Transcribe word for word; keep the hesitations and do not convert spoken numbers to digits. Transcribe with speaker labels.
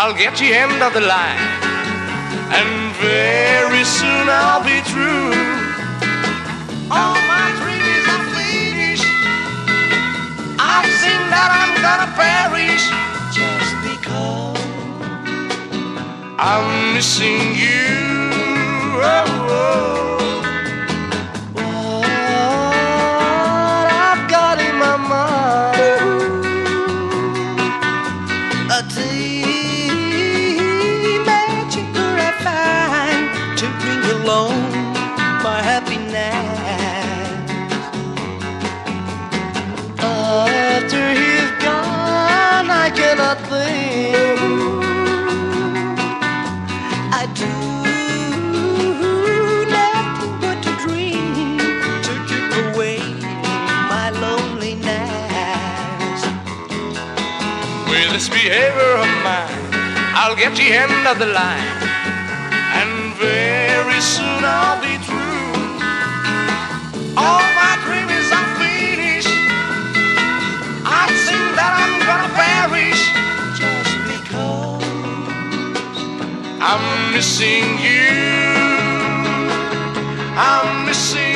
Speaker 1: I'll get the end of the line, and very soon I'll be through. All my dreams are finished. I think that I'm gonna perish just because I'm missing you. Oh, oh. What I've got in my mind, a tea magic could I find to bring along my happiness. After he's gone, I cannot think. I do nothing but to dream to keep away my loneliness. With this behavior of mine, I'll get the end of the line, and very soon I'll be through. All my dreams are finished. I think that I'm gonna perish just because I'm missing you. I'm missing